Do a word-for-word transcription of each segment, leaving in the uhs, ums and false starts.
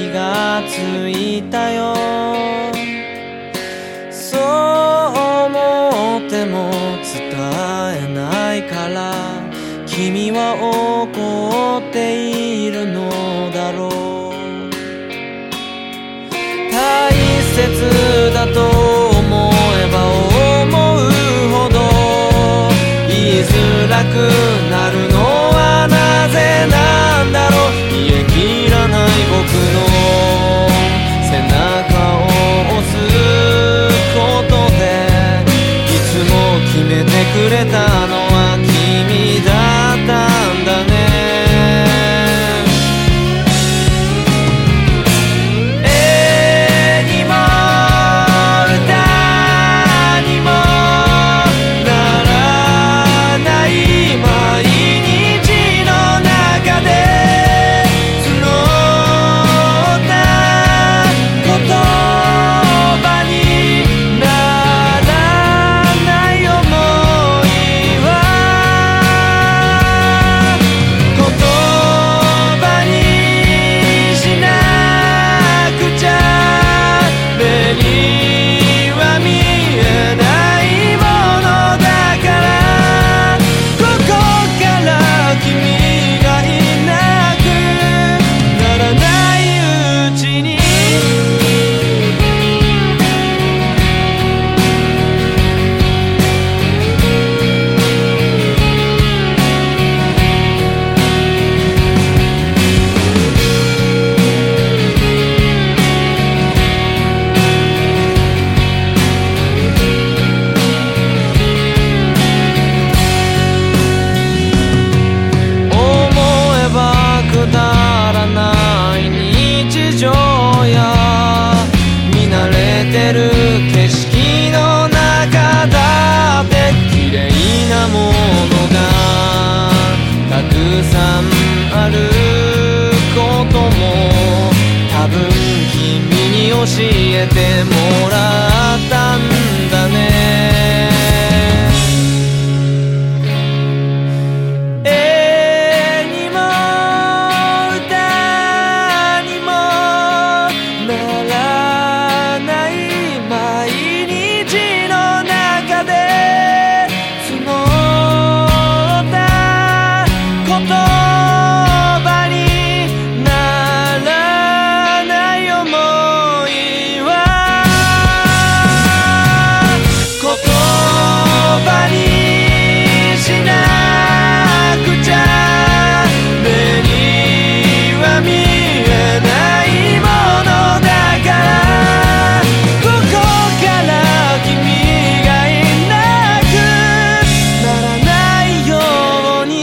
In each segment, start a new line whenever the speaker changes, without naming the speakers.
気がついたよ。そう思っても伝えないから君は怒っているのだろう。大切だと思えば思うほど言いづらくなるのはなぜなんだろう。言い切らない僕の背中を押すことでいつも決めてくれたのは君だったんだね。景色の中だって綺麗なものがたくさんあることも多分君に教えてもらったんだね。絵にも歌にもならない毎日の中で募った言葉にならない想いは言葉にしなくちゃ目には見えないものだからここから君がいなくならないように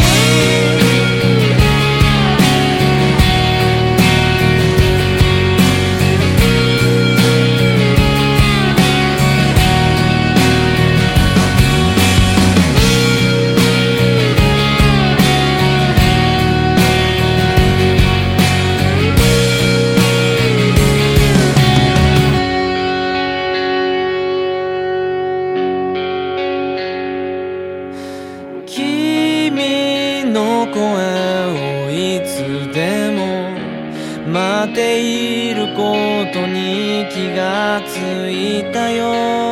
君の声をいつでも待っていることに気がついたよ。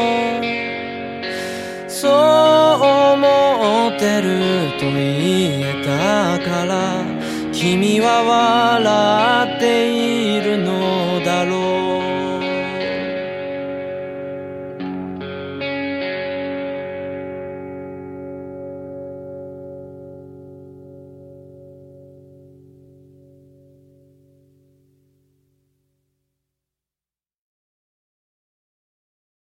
そう思ってると言えたから君は笑ってい